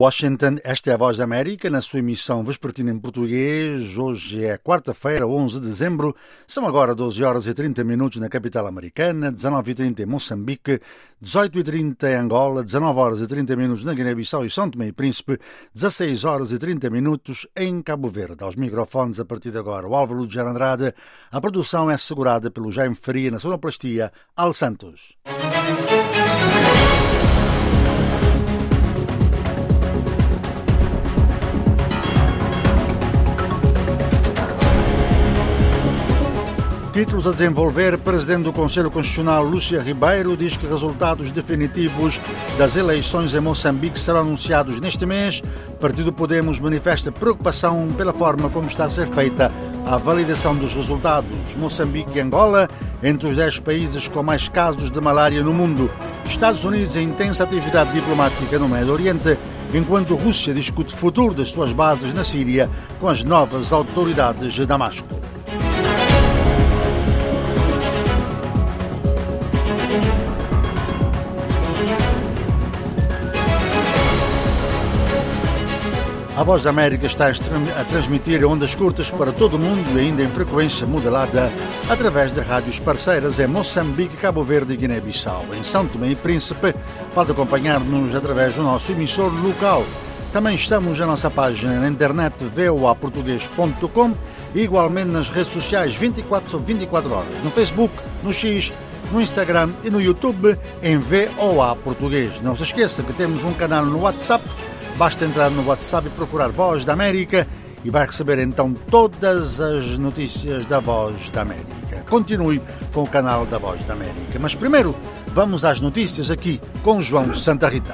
Washington, esta é a Voz da América, na sua emissão vespertina em português. Hoje é quarta-feira, 11 de dezembro. São agora 12 horas e 30 minutos na capital americana, 19h30 em Moçambique, 18h30 em Angola, 19 horas e 30 minutos na Guiné-Bissau e São Tomé e Príncipe, 16 horas e 30 minutos em Cabo Verde. Aos microfones, a partir de agora, o Álvaro de Andrade. A produção é assegurada pelo Jaime Faria, na sonoplastia, Al Santos. Títulos a desenvolver. Presidente do Conselho Constitucional, Lúcia Ribeiro, diz que resultados definitivos das eleições em Moçambique serão anunciados neste mês. Partido Podemos manifesta preocupação pela forma como está a ser feita a validação dos resultados. Moçambique e Angola, entre os 10 países com mais casos de malária no mundo. Estados Unidos em intensa atividade diplomática no Médio Oriente, enquanto Rússia discute o futuro das suas bases na Síria com as novas autoridades de Damasco. A Voz da América está a transmitir ondas curtas para todo o mundo e ainda em frequência modelada através de rádios parceiras em Moçambique, Cabo Verde e Guiné-Bissau. Em São Tomé e Príncipe, pode acompanhar-nos através do nosso emissor local. Também estamos na nossa página na internet voaportugues.com e igualmente nas redes sociais 24 horas, no Facebook, no X, no Instagram e no YouTube em VOA Português. Não se esqueça que temos um canal no WhatsApp. Basta entrar no WhatsApp e procurar Voz da América e vai receber então todas as notícias da Voz da América. Continue com o canal da Voz da América. Mas primeiro, vamos às notícias aqui com João Santa Rita.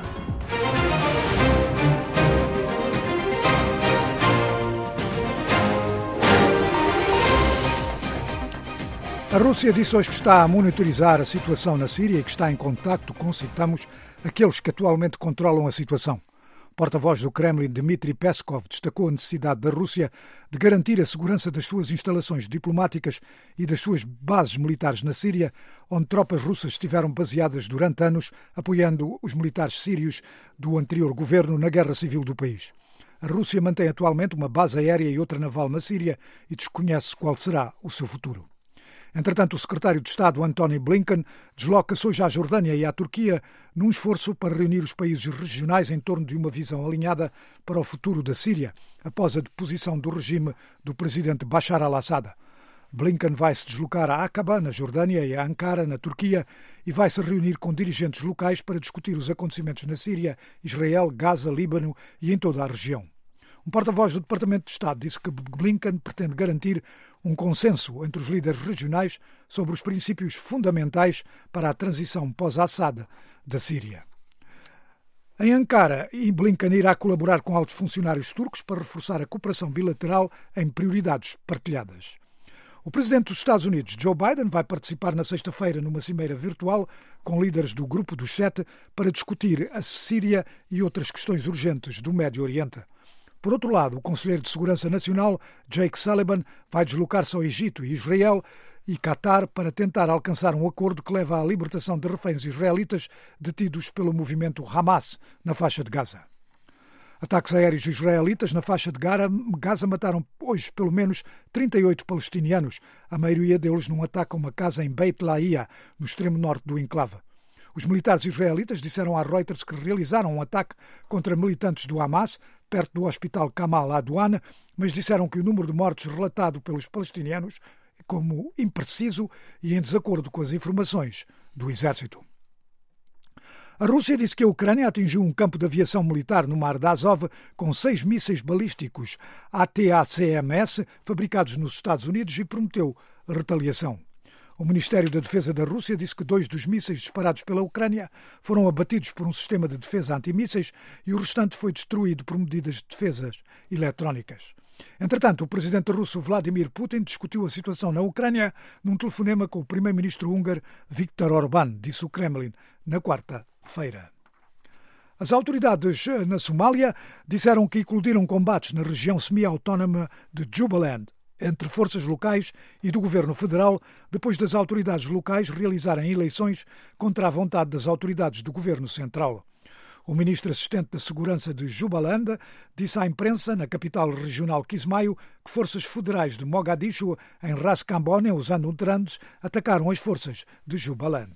A Rússia disse hoje que está a monitorizar a situação na Síria e que está em contacto com, citamos, aqueles que atualmente controlam a situação. O porta-voz do Kremlin, Dmitry Peskov, destacou a necessidade da Rússia de garantir a segurança das suas instalações diplomáticas e das suas bases militares na Síria, onde tropas russas estiveram baseadas durante anos, apoiando os militares sírios do anterior governo na guerra civil do país. A Rússia mantém atualmente uma base aérea e outra naval na Síria e desconhece qual será o seu futuro. Entretanto, o secretário de Estado, Antony Blinken, desloca-se hoje à Jordânia e à Turquia num esforço para reunir os países regionais em torno de uma visão alinhada para o futuro da Síria, após a deposição do regime do presidente Bashar al-Assad. Blinken vai se deslocar a Aqaba, na Jordânia, e a Ankara, na Turquia, e vai se reunir com dirigentes locais para discutir os acontecimentos na Síria, Israel, Gaza, Líbano e em toda a região. Um porta-voz do Departamento de Estado disse que Blinken pretende garantir um consenso entre os líderes regionais sobre os princípios fundamentais para a transição pós-Assad da Síria. Em Ankara, Blinken irá colaborar com altos funcionários turcos para reforçar a cooperação bilateral em prioridades partilhadas. O presidente dos Estados Unidos, Joe Biden, vai participar na sexta-feira numa cimeira virtual com líderes do Grupo dos Sete para discutir a Síria e outras questões urgentes do Médio Oriente. Por outro lado, o conselheiro de Segurança Nacional, Jake Sullivan, vai deslocar-se ao Egito e Israel e Qatar para tentar alcançar um acordo que leva à libertação de reféns israelitas detidos pelo movimento Hamas na faixa de Gaza. Ataques aéreos israelitas na faixa de Gaza mataram hoje pelo menos 38 palestinianos, a maioria deles num ataque a uma casa em Beit Lahia, no extremo norte do enclave. Os militares israelitas disseram à Reuters que realizaram um ataque contra militantes do Hamas, perto do hospital Kamal Adwan, mas disseram que o número de mortes relatado pelos palestinianos é como impreciso e em desacordo com as informações do exército. A Rússia disse que a Ucrânia atingiu um campo de aviação militar no mar de Azov com 6 mísseis balísticos ATACMS fabricados nos Estados Unidos e prometeu retaliação. O Ministério da Defesa da Rússia disse que 2 dos mísseis disparados pela Ucrânia foram abatidos por um sistema de defesa antimísseis e o restante foi destruído por medidas de defesa eletrónicas. Entretanto, o presidente russo Vladimir Putin discutiu a situação na Ucrânia num telefonema com o primeiro-ministro húngaro Viktor Orbán, disse o Kremlin, na quarta-feira. As autoridades na Somália disseram que eclodiram combates na região semi-autónoma de Jubaland entre forças locais e do governo federal, depois das autoridades locais realizarem eleições contra a vontade das autoridades do governo central. O ministro assistente da Segurança de Jubaland disse à imprensa, na capital regional Kismayo, que forças federais de Mogadishu, em Ras Cambone, usando um trandes, atacaram as forças de Jubaland.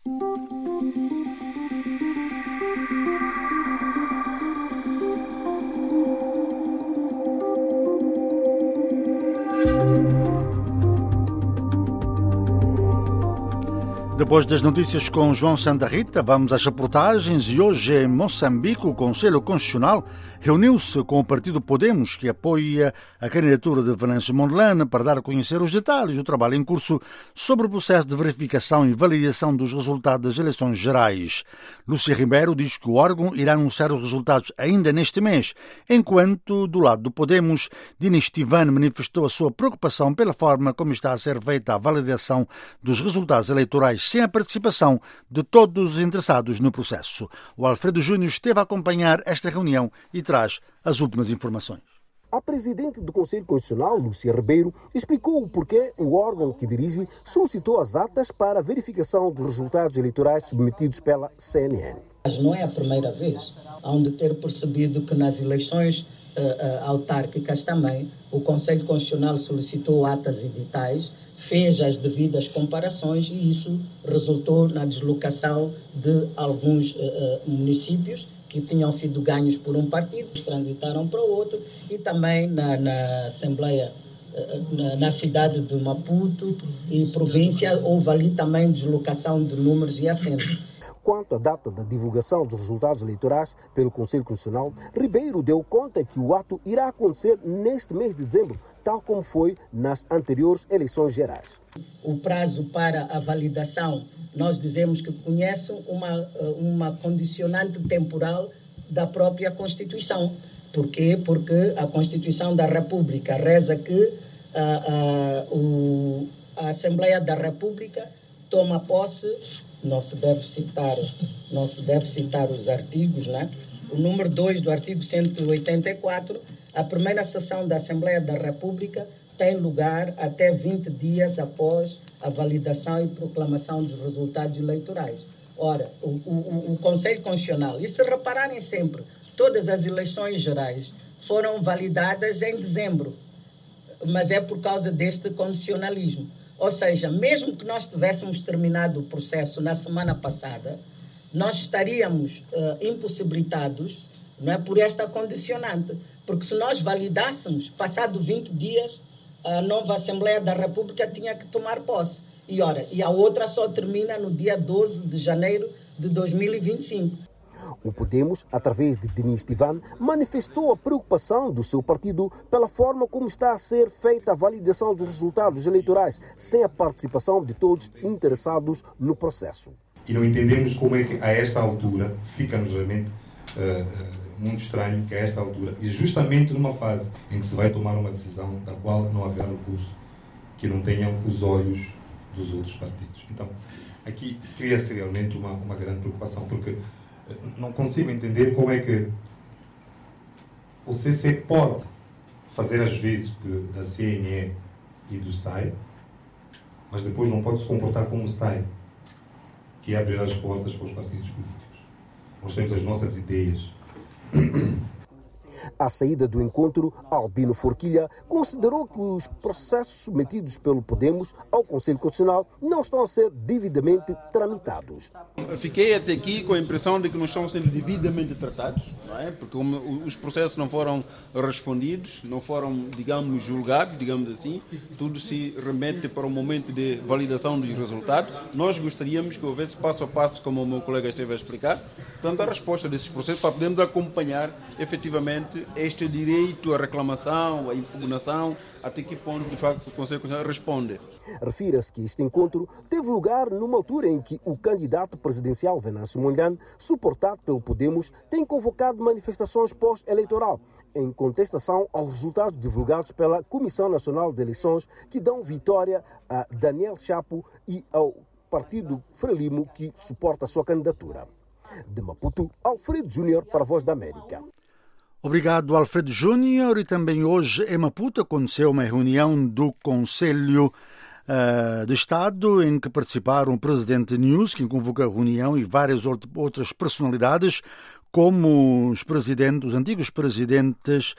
Depois das notícias com João Santa Rita, vamos às reportagens e hoje em Moçambique o Conselho Constitucional reuniu-se com o partido Podemos, que apoia a candidatura de Venâncio Mondlane, para dar a conhecer os detalhes do trabalho em curso sobre o processo de verificação e validação dos resultados das eleições gerais. Lúcia Ribeiro diz que o órgão irá anunciar os resultados ainda neste mês, enquanto, do lado do Podemos, Dinis Tivan manifestou a sua preocupação pela forma como está a ser feita a validação dos resultados eleitorais sem a participação de todos os interessados no processo. O Alfredo Júnior esteve a acompanhar esta reunião e traz as últimas informações. A presidente do Conselho Constitucional, Lúcia Ribeiro, explicou o porquê o órgão que dirige solicitou as atas para a verificação dos resultados eleitorais submetidos pela CNN. Mas não é a primeira vez. Há de ter percebido que nas eleições autárquicas também o Conselho Constitucional solicitou atas editais, fez as devidas comparações e isso resultou na deslocação de alguns municípios que tinham sido ganhos por um partido, transitaram para o outro, e também na Assembleia, na cidade de Maputo e província, houve ali também deslocação de números e assentos. Quanto à data da divulgação dos resultados eleitorais pelo Conselho Constitucional, Ribeiro deu conta que o ato irá acontecer neste mês de dezembro, tal como foi nas anteriores eleições gerais. O prazo para a validação, nós dizemos que conhece uma condicionante temporal da própria Constituição. Por quê? Porque a Constituição da República reza que a Assembleia da República toma posse. Não se deve citar os artigos, né? O número 2 do artigo 184, a primeira sessão da Assembleia da República tem lugar até 20 dias após a validação e proclamação dos resultados eleitorais. Ora, o Conselho Constitucional, e se repararem sempre, todas as eleições gerais foram validadas em dezembro, mas é por causa deste condicionalismo. Ou seja, mesmo que nós tivéssemos terminado o processo na semana passada, nós estaríamos impossibilitados, não é, por esta condicionante. Porque se nós validássemos, passado 20 dias, a nova Assembleia da República tinha que tomar posse. E a outra só termina no dia 12 de janeiro de 2025. O Podemos, através de Dinis Tivan, manifestou a preocupação do seu partido pela forma como está a ser feita a validação dos resultados eleitorais, sem a participação de todos interessados no processo. E não entendemos como é que, a esta altura, fica-nos realmente muito estranho que a esta altura, e justamente numa fase em que se vai tomar uma decisão da qual não haverá recurso, que não tenham os olhos dos outros partidos. Então, aqui cria-se realmente uma grande preocupação, porque não consigo entender como é que o CC pode fazer as vezes da CNE e do STAI, mas depois não pode se comportar como o STAI, que é abrir as portas para os partidos políticos. Nós temos as nossas ideias. À saída do encontro, Albino Forquilha considerou que os processos submetidos pelo Podemos ao Conselho Constitucional não estão a ser devidamente tramitados. Fiquei até aqui com a impressão de que não estão sendo devidamente tratados, não é? Porque os processos não foram respondidos, não foram, digamos, julgados, digamos assim. Tudo se remete para o momento de validação dos resultados. Nós gostaríamos que houvesse passo a passo, como o meu colega esteve a explicar, portanto, a resposta desses processos para podermos acompanhar efetivamente este direito à reclamação, à impugnação, até que ponto, de facto, o Conselho Constitucional responde. Refira-se que este encontro teve lugar numa altura em que o candidato presidencial Venâncio Mondlane, suportado pelo Podemos, tem convocado manifestações pós-eleitoral em contestação aos resultados divulgados pela Comissão Nacional de Eleições, que dão vitória a Daniel Chapo e ao partido Frelimo, que suporta a sua candidatura. De Maputo, Alfredo Júnior para a Voz da América. Obrigado, Alfredo Júnior. E também hoje em Maputo aconteceu uma reunião do Conselho de Estado em que participaram o presidente News, que convocou a reunião, e várias outras personalidades, como os antigos presidentes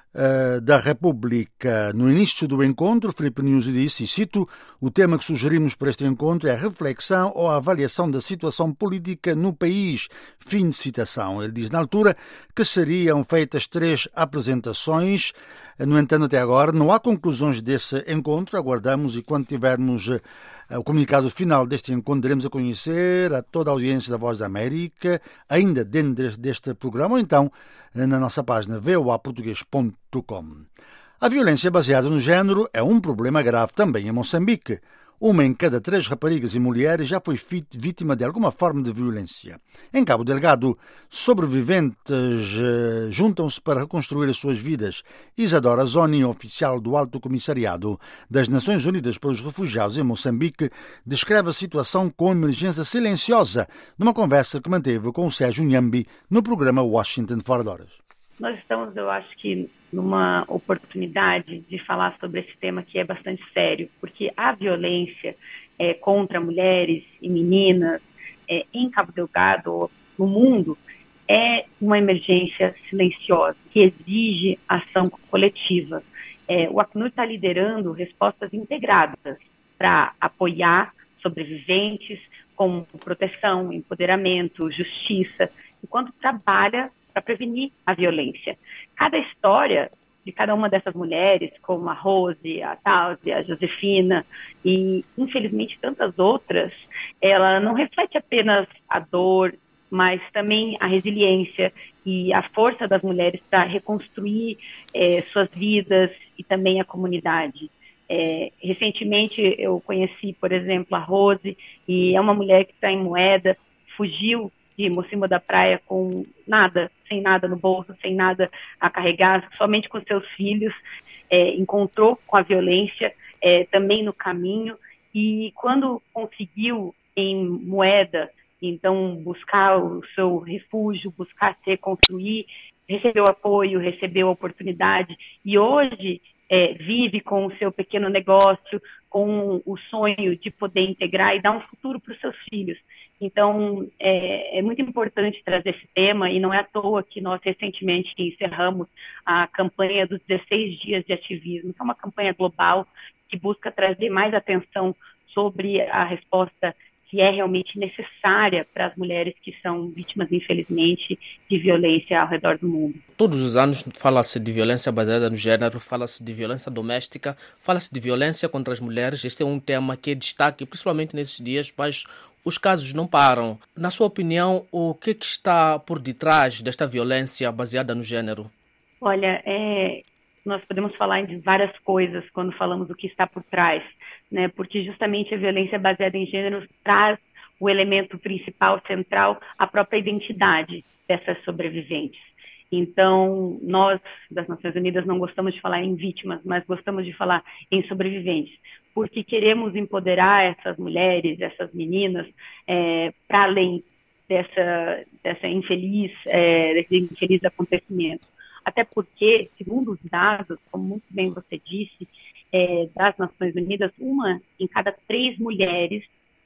da República. No início do encontro, Filipe Nunes disse, e cito, o tema que sugerimos para este encontro é a reflexão ou a avaliação da situação política no país. Fim de citação. Ele diz na altura que seriam feitas 3 apresentações. No entanto, até agora não há conclusões desse encontro. Aguardamos e quando tivermos o comunicado final deste encontro, daremos a conhecer a toda a audiência da Voz da América, ainda dentro deste programa, ou então na nossa página voaportugues.com. A violência baseada no género é um problema grave também em Moçambique. 1 em cada 3 raparigas e mulheres já foi vítima de alguma forma de violência. Em Cabo Delgado, sobreviventes juntam-se para reconstruir as suas vidas. Isadora Zoni, oficial do Alto Comissariado das Nações Unidas para os Refugiados em Moçambique, descreve a situação com emergência silenciosa numa conversa que manteve com o Sérgio Nhambi no programa Washington Fora de Horas. Nós estamos, eu acho que, numa oportunidade de falar sobre esse tema que é bastante sério, porque a violência contra mulheres e meninas em Cabo Delgado, no mundo, é uma emergência silenciosa que exige ação coletiva. O Acnur está liderando respostas integradas para apoiar sobreviventes com proteção, empoderamento, justiça, enquanto trabalha para prevenir a violência. Cada história de cada uma dessas mulheres, como a Rose, a Tausi, a Josefina e, infelizmente, tantas outras, ela não reflete apenas a dor, mas também a resiliência e a força das mulheres para reconstruir suas vidas e também a comunidade. Recentemente eu conheci, por exemplo, a Rose, e é uma mulher que está em Moeda, fugiu de Mocimboa da Praia com nada, sem nada no bolso, sem nada a carregar, somente com seus filhos, encontrou com a violência também no caminho, e quando conseguiu em Moeda, então buscar o seu refúgio, buscar se reconstruir, recebeu apoio, recebeu oportunidade, e hoje vive com o seu pequeno negócio, com o sonho de poder integrar e dar um futuro para os seus filhos. Então, é muito importante trazer esse tema, e não é à toa que nós recentemente encerramos a campanha dos 16 dias de ativismo, que é uma campanha global que busca trazer mais atenção sobre a resposta que é realmente necessária para as mulheres que são vítimas, infelizmente, de violência ao redor do mundo. Todos os anos fala-se de violência baseada no género, fala-se de violência doméstica, fala-se de violência contra as mulheres. Este é um tema que é destaque, principalmente nesses dias, mas os casos não param. Na sua opinião, o que está por detrás desta violência baseada no género? Olha, nós podemos falar de várias coisas quando falamos do que está por trás, né? Porque justamente a violência baseada em gênero traz o elemento principal, central, a própria identidade dessas sobreviventes. Então, nós, das Nações Unidas, não gostamos de falar em vítimas, mas gostamos de falar em sobreviventes, porque queremos empoderar essas mulheres, essas meninas, para além desse infeliz acontecimento. Até porque, segundo os dados, como muito bem você disse, das Nações Unidas, uma em cada três mulheres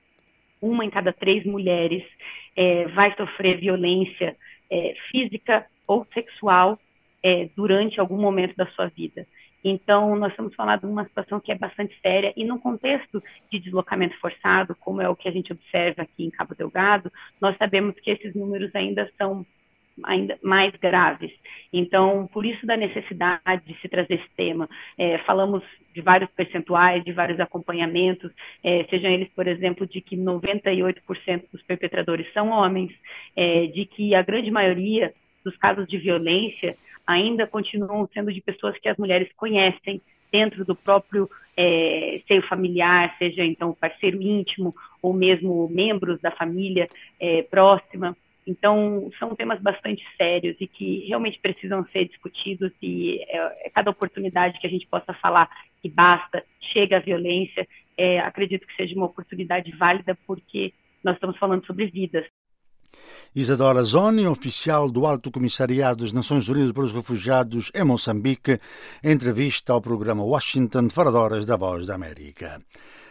vai sofrer violência física ou sexual durante algum momento da sua vida. Então, nós estamos falando de uma situação que é bastante séria, e num contexto de deslocamento forçado, como é o que a gente observa aqui em Cabo Delgado, nós sabemos que esses números ainda são mais graves. Então, por isso da necessidade de se trazer esse tema. Falamos de vários percentuais, de vários acompanhamentos, sejam eles, por exemplo, de que 98% dos perpetradores são homens, de que a grande maioria dos casos de violência ainda continuam sendo de pessoas que as mulheres conhecem dentro do próprio seio familiar, seja então parceiro íntimo ou mesmo membros da família próxima. Então, são temas bastante sérios e que realmente precisam ser discutidos, e cada oportunidade que a gente possa falar que basta, chega a violência, acredito que seja uma oportunidade válida, porque nós estamos falando sobre vidas. Isadora Zoni, oficial do Alto Comissariado das Nações Unidas para os Refugiados em Moçambique, em entrevista ao programa Washington Fora de Horas da Voz da América.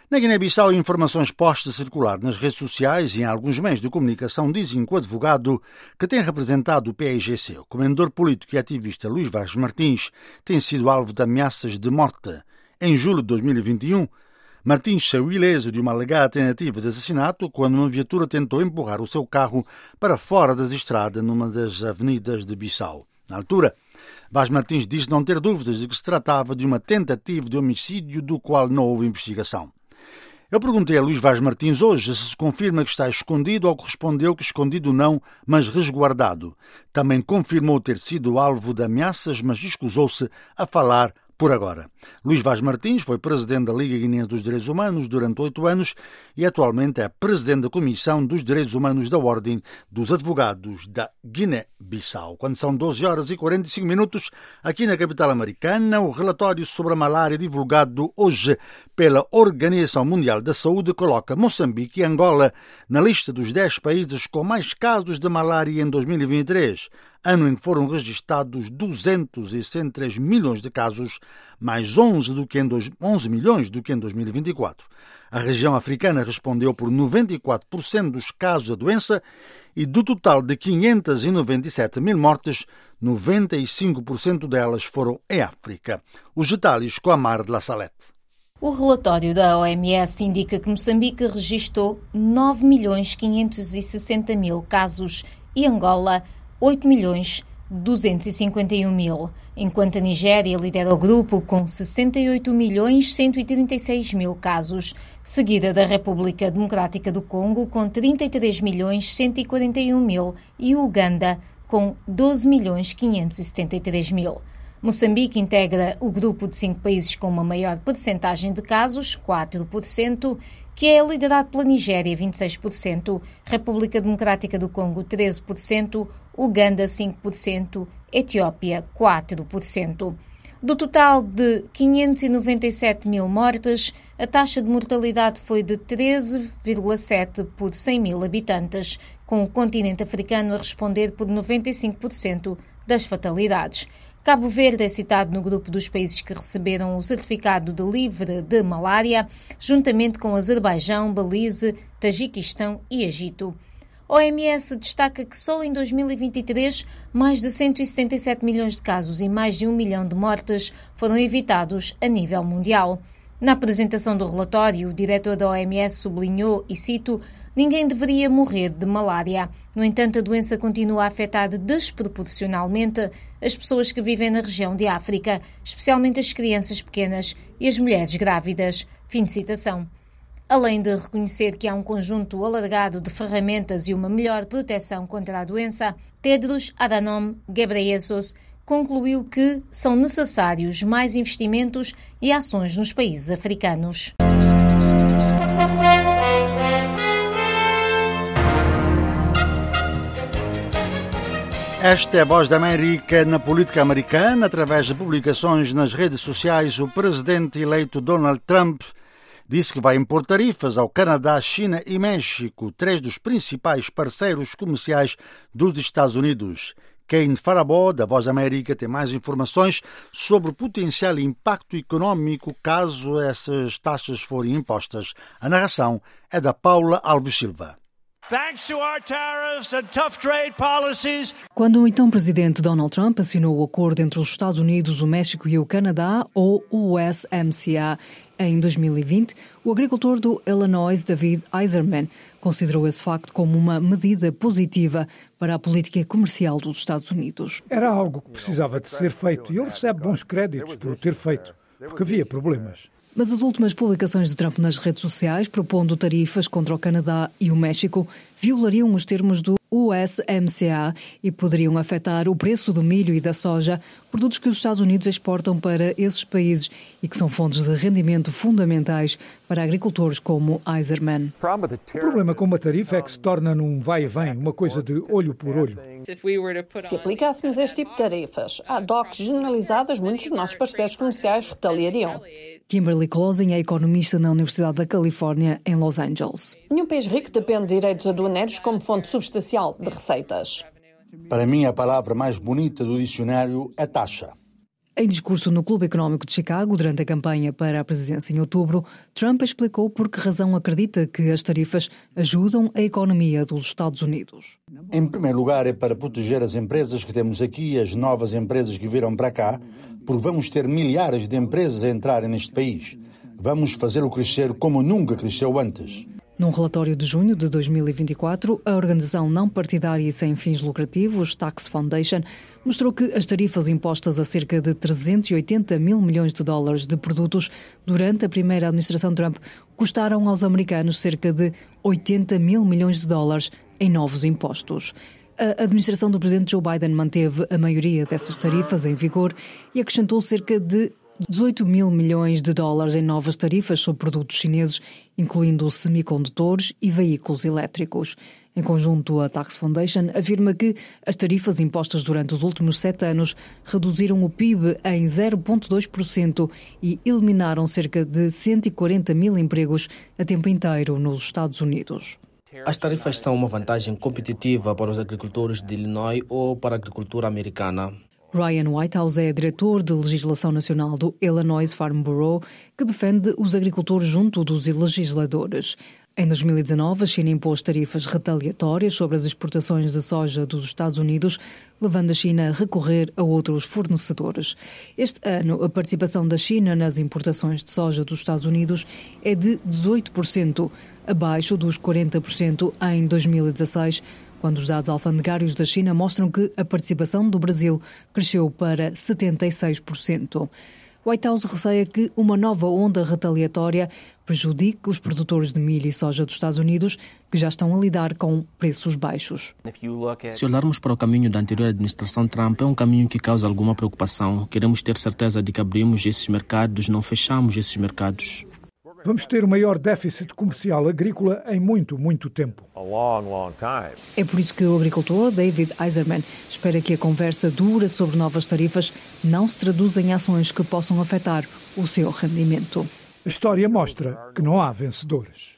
Na Guiné-Bissau, informações postas a circular nas redes sociais e em alguns meios de comunicação dizem que o advogado que tem representado o PAIGC, o comendador político e ativista Luís Vaz Martins, tem sido alvo de ameaças de morte. Em julho de 2021, Martins saiu ileso de uma alegada tentativa de assassinato quando uma viatura tentou empurrar o seu carro para fora das estradas numa das avenidas de Bissau. Na altura, Vaz Martins disse não ter dúvidas de que se tratava de uma tentativa de homicídio do qual não houve investigação. Eu perguntei a Luís Vaz Martins hoje se confirma que está escondido ou que respondeu que escondido não, mas resguardado. Também confirmou ter sido alvo de ameaças, mas escusou-se a falar por agora. Luís Vaz Martins foi presidente da Liga Guinense dos Direitos Humanos durante 8 anos e atualmente é presidente da Comissão dos Direitos Humanos da Ordem dos Advogados da Guiné-Bissau. Quando são 12h45, aqui na capital americana, o relatório sobre a malária divulgado hoje pela Organização Mundial da Saúde coloca Moçambique e Angola na lista dos 10 países com mais casos de malária em 2023, ano em que foram registados 263 milhões de casos, mais 11 milhões do que em 2024. A região africana respondeu por 94% dos casos da doença e do total de 597 mil mortes, 95% delas foram em África. Os detalhes com a Mar de La Salette. O relatório da OMS indica que Moçambique registrou 9.560.000 casos e Angola 8.251.000, enquanto a Nigéria lidera o grupo com 68.136.000 casos, seguida da República Democrática do Congo com 33.141.000 e Uganda com 12.573.000. Moçambique integra o grupo de 5 países com uma maior percentagem de casos, 4%, que é liderado pela Nigéria, 26%, República Democrática do Congo, 13%, Uganda, 5%, Etiópia, 4%. Do total de 597 mil mortes, a taxa de mortalidade foi de 13,7 por 100 mil habitantes, com o continente africano a responder por 95% das fatalidades. Cabo Verde é citado no grupo dos países que receberam o certificado de livre de malária, juntamente com Azerbaijão, Belize, Tajiquistão e Egito. A OMS destaca que só em 2023 mais de 177 milhões de casos e mais de 1 milhão de mortes foram evitados a nível mundial. Na apresentação do relatório, o diretor da OMS sublinhou, e cito, ninguém deveria morrer de malária. No entanto, a doença continua a afetar desproporcionalmente as pessoas que vivem na região de África, especialmente as crianças pequenas e as mulheres grávidas. Fim de citação. Além de reconhecer que há um conjunto alargado de ferramentas e uma melhor proteção contra a doença, Tedros Adhanom Ghebreyesus concluiu que são necessários mais investimentos e ações nos países africanos. Esta é a Voz da América na política americana. Através de publicações nas redes sociais, o presidente eleito Donald Trump disse que vai impor tarifas ao Canadá, China e México, 3 dos principais parceiros comerciais dos Estados Unidos. Kane Farabó, da Voz da América, tem mais informações sobre o potencial impacto econômico caso essas taxas forem impostas. A narração é da Paula Alves Silva. Quando o então presidente Donald Trump assinou o acordo entre os Estados Unidos, o México e o Canadá, ou USMCA, em 2020, o agricultor do Illinois, David Eiserman, considerou esse facto como uma medida positiva para a política comercial dos Estados Unidos. Era algo que precisava de ser feito e ele recebe bons créditos por o ter feito, porque havia problemas. Mas as últimas publicações de Trump nas redes sociais, propondo tarifas contra o Canadá e o México, violariam os termos do USMCA e poderiam afetar o preço do milho e da soja, produtos que os Estados Unidos exportam para esses países e que são fontes de rendimento fundamentais para agricultores como Eiserman. O problema com uma tarifa é que se torna num vai e vem, uma coisa de olho por olho. Se aplicássemos este tipo de tarifas a DOCs generalizadas, muitos dos nossos parceiros comerciais retaliariam. Kimberly Closing é economista na Universidade da Califórnia, em Los Angeles. Nenhum país rico depende de direitos aduaneiros como fonte substancial de receitas. Para mim, a palavra mais bonita do dicionário é taxa. Em discurso no Clube Económico de Chicago, durante a campanha para a presidência em outubro, Trump explicou por que razão acredita que as tarifas ajudam a economia dos Estados Unidos. Em primeiro lugar, é para proteger as empresas que temos aqui e as novas empresas que viram para cá, porque vamos ter milhares de empresas a entrarem neste país. Vamos fazê-lo crescer como nunca cresceu antes. Num relatório de junho de 2024, a organização não partidária e sem fins lucrativos, Tax Foundation, mostrou que as tarifas impostas a cerca de 380 mil milhões de dólares de produtos durante a primeira administração Trump custaram aos americanos cerca de 80 mil milhões de dólares em novos impostos. A administração do presidente Joe Biden manteve a maioria dessas tarifas em vigor e acrescentou cerca de 18 mil milhões de dólares em novas tarifas sobre produtos chineses, incluindo semicondutores e veículos elétricos. Em conjunto, a Tax Foundation afirma que as tarifas impostas durante os últimos 7 anos reduziram o PIB em 0,2% e eliminaram cerca de 140 mil empregos a tempo inteiro nos Estados Unidos. As tarifas são uma vantagem competitiva para os agricultores de Illinois ou para a agricultura americana. Ryan Whitehouse é diretor de legislação nacional do Illinois Farm Bureau, que defende os agricultores junto dos legisladores. Em 2019, a China impôs tarifas retaliatórias sobre as exportações de soja dos Estados Unidos, levando a China a recorrer a outros fornecedores. Este ano, a participação da China nas importações de soja dos Estados Unidos é de 18%, abaixo dos 40% em 2016, quando os dados alfandegários da China mostram que a participação do Brasil cresceu para 76%. White House receia que uma nova onda retaliatória prejudique os produtores de milho e soja dos Estados Unidos, que já estão a lidar com preços baixos. Se olharmos para o caminho da anterior administração Trump, é um caminho que causa alguma preocupação. Queremos ter certeza de que abrimos esses mercados, não fechamos esses mercados. Vamos ter o maior déficit comercial agrícola em muito, muito tempo. É por isso que o agricultor David Eiserman espera que a conversa dura sobre novas tarifas não se traduza em ações que possam afetar o seu rendimento. A história mostra que não há vencedores.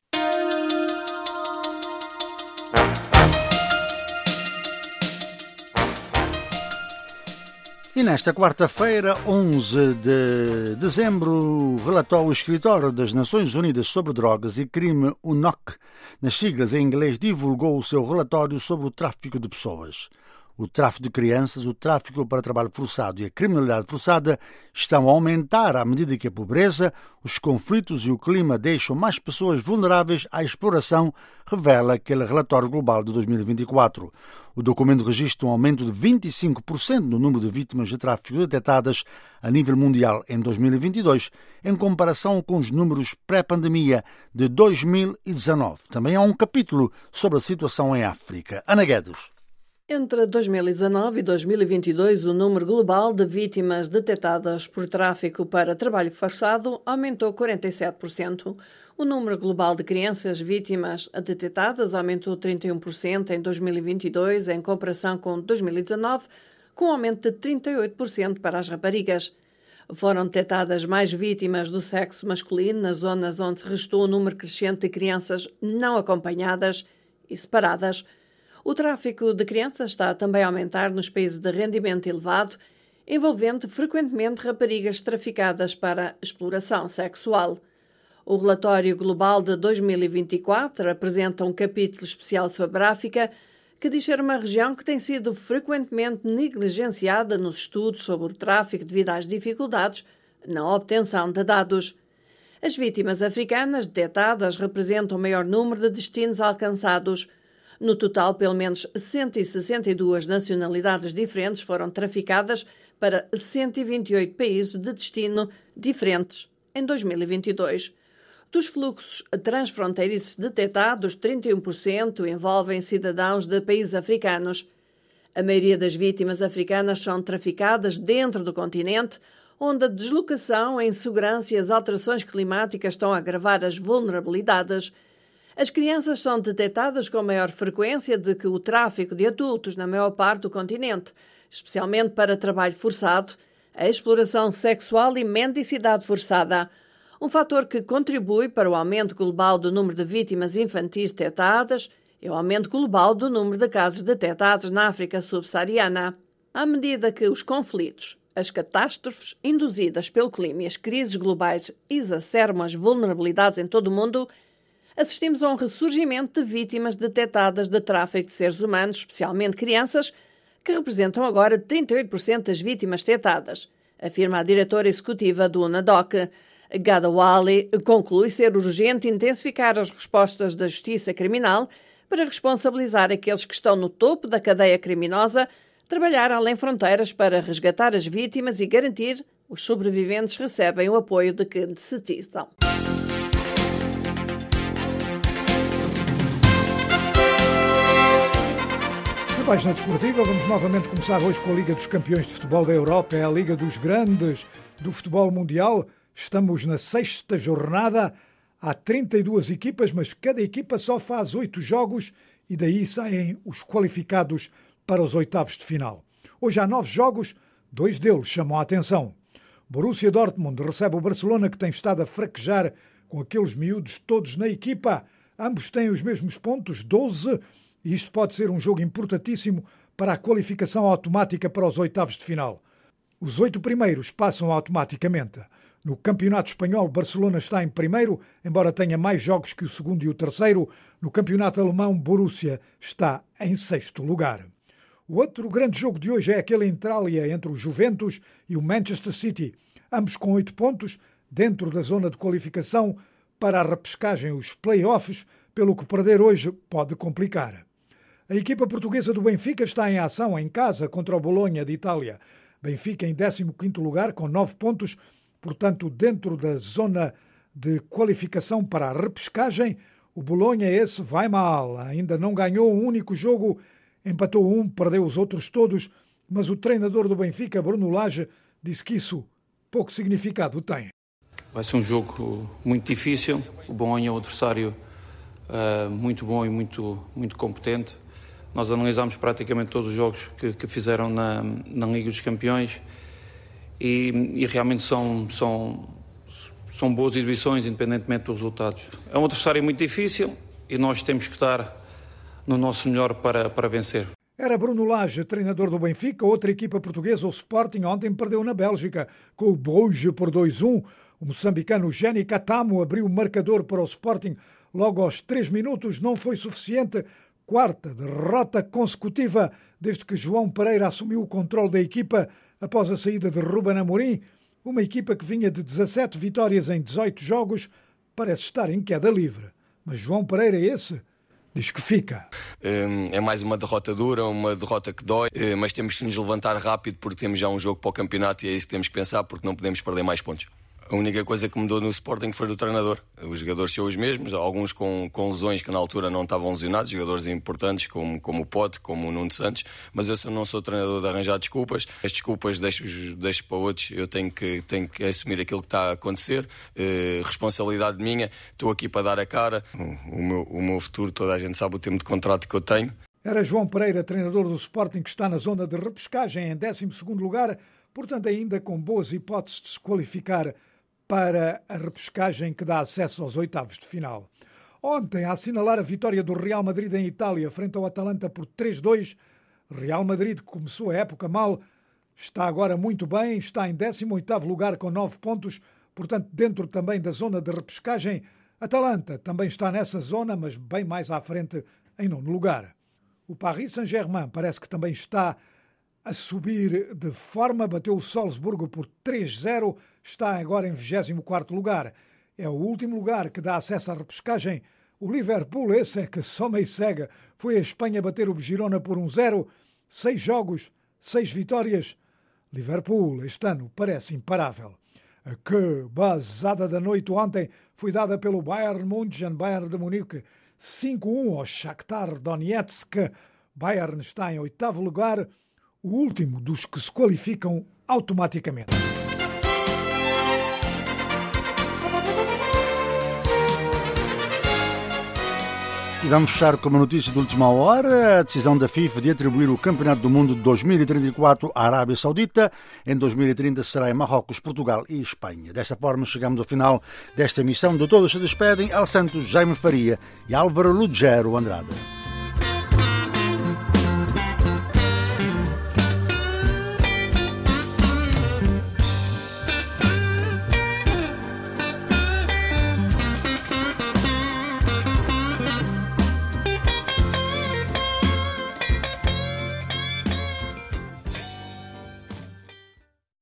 E nesta quarta-feira, 11 de dezembro, relatou o Escritório das Nações Unidas sobre Drogas e Crime, UNOC, nas siglas em inglês, divulgou o seu relatório sobre o tráfico de pessoas. O tráfico de crianças, o tráfico para trabalho forçado e a criminalidade forçada estão a aumentar à medida que a pobreza, os conflitos e o clima deixam mais pessoas vulneráveis à exploração, revela aquele relatório global de 2024. O documento registra um aumento de 25% no número de vítimas de tráfico detectadas a nível mundial em 2022, em comparação com os números pré-pandemia de 2019. Também há um capítulo sobre a situação em África. Ana Guedes. Entre 2019 e 2022, o número global de vítimas detectadas por tráfico para trabalho forçado aumentou 47%. O número global de crianças vítimas detectadas aumentou 31% em 2022, em comparação com 2019, com um aumento de 38% para as raparigas. Foram detectadas mais vítimas do sexo masculino nas zonas onde se registrou um número crescente de crianças não acompanhadas e separadas. O tráfico de crianças está também a aumentar nos países de rendimento elevado, envolvendo frequentemente raparigas traficadas para exploração sexual. O relatório global de 2024 apresenta um capítulo especial sobre a África, que diz ser uma região que tem sido frequentemente negligenciada nos estudos sobre o tráfico devido às dificuldades na obtenção de dados. As vítimas africanas detectadas representam o maior número de destinos alcançados. No total, pelo menos 162 nacionalidades diferentes foram traficadas para 128 países de destino diferentes em 2022. Dos fluxos transfronteiriços detectados, 31% envolvem cidadãos de países africanos. A maioria das vítimas africanas são traficadas dentro do continente, onde a deslocação, a insegurança e as alterações climáticas estão a agravar as vulnerabilidades. As crianças são detectadas com maior frequência do que o tráfico de adultos na maior parte do continente, especialmente para trabalho forçado, a exploração sexual e mendicidade forçada, um fator que contribui para o aumento global do número de vítimas infantis detectadas e o aumento global do número de casos detectados na África subsaariana. À medida que os conflitos, As catástrofes induzidas pelo clima e as crises globais exacerbam as vulnerabilidades em todo o mundo. Assistimos a um ressurgimento de vítimas detectadas de tráfico de seres humanos, especialmente crianças, que representam agora 38% das vítimas detectadas, afirma a diretora executiva do UNADOC. Gadawali conclui ser urgente intensificar as respostas da justiça criminal para responsabilizar aqueles que estão no topo da cadeia criminosa, trabalhar além fronteiras para resgatar as vítimas e garantir que os sobreviventes recebem o apoio de que necessitam. Na página desportiva, vamos novamente começar hoje com a Liga dos Campeões de Futebol da Europa. É a Liga dos Grandes do futebol mundial. Estamos na 6ª jornada. Há 32 equipas, mas cada equipa só faz 8 jogos e daí saem os qualificados para os oitavos de final. Hoje há 9 jogos, 2 deles chamam a atenção. Borussia Dortmund recebe o Barcelona, que tem estado a fraquejar com aqueles miúdos todos na equipa. Ambos têm os mesmos pontos, 12, e isto pode ser um jogo importantíssimo para a qualificação automática para os oitavos de final. Os 8 primeiros passam automaticamente. No Campeonato Espanhol, Barcelona está em primeiro, embora tenha mais jogos que o segundo e o terceiro. No Campeonato Alemão, Borussia está em 6º lugar. O outro grande jogo de hoje é aquele em Itália entre o Juventus e o Manchester City, ambos com 8 pontos, dentro da zona de qualificação para a repescagem, os play-offs, pelo que perder hoje pode complicar. A equipa portuguesa do Benfica está em ação em casa contra o Bolonha de Itália. Benfica em 15º lugar com 9 pontos, portanto dentro da zona de qualificação para a repescagem. O Bolonha esse vai mal, ainda não ganhou um único jogo, empatou um, perdeu os outros todos, mas o treinador do Benfica, Bruno Lage, disse que isso pouco significado tem. Vai ser um jogo muito difícil, o Bolonha é um adversário muito bom e muito competente. Nós analisámos praticamente todos os jogos que fizeram na Liga dos Campeões e realmente são boas exibições, independentemente dos resultados. É um adversário muito difícil e nós temos que estar no nosso melhor para vencer. Era Bruno Lage, treinador do Benfica. Outra equipa portuguesa, o Sporting, ontem perdeu na Bélgica com o Bruges por 2-1. O moçambicano Jenny Catamo abriu o marcador para o Sporting logo aos 3 minutos. Não foi suficiente. 4ª derrota consecutiva desde que João Pereira assumiu o controle da equipa após a saída de Ruben Amorim. Uma equipa que vinha de 17 vitórias em 18 jogos parece estar em queda livre. Mas João Pereira esse diz que fica. É mais uma derrota dura, uma derrota que dói, mas temos que nos levantar rápido porque temos já um jogo para o campeonato e é isso que temos que pensar porque não podemos perder mais pontos. A única coisa que mudou no Sporting foi do treinador. Os jogadores são os mesmos, alguns com lesões que na altura não estavam lesionados, jogadores importantes como o Pote, como o Nuno Santos, mas eu não sou treinador de arranjar desculpas. As desculpas deixo para outros, eu tenho que assumir aquilo que está a acontecer, responsabilidade minha, estou aqui para dar a cara. O meu futuro, toda a gente sabe o tempo de contrato que eu tenho. Era João Pereira, treinador do Sporting, que está na zona de repescagem em 12º lugar, portanto ainda com boas hipóteses de se qualificar para a repescagem que dá acesso aos oitavos de final. Ontem, a assinalar a vitória do Real Madrid em Itália frente ao Atalanta por 3-2, Real Madrid, que começou a época mal, está agora muito bem, está em 18º lugar com 9 pontos, portanto dentro também da zona de repescagem. Atalanta também está nessa zona, mas bem mais à frente em 9º lugar. O Paris Saint-Germain parece que também está a subir de forma, bateu o Salzburgo por 3-0, está agora em 24º lugar. É o último lugar que dá acesso à repescagem. O Liverpool, esse é que só meio cega, foi a Espanha bater o Girona por 1-0, 6 jogos, 6 vitórias. Liverpool este ano parece imparável. A que basada da noite ontem foi dada pelo Bayern München, Bayern de Munique, 5-1 ao Shakhtar Donetsk. Bayern está em 8º lugar, o último dos que se qualificam automaticamente. E vamos fechar com uma notícia de última hora, a decisão da FIFA de atribuir o Campeonato do Mundo de 2034 à Arábia Saudita. Em 2030 será em Marrocos, Portugal e Espanha. Desta forma chegamos ao final desta emissão. De todos se despedem El Santos, Jaime Faria e Álvaro Lugero Andrade.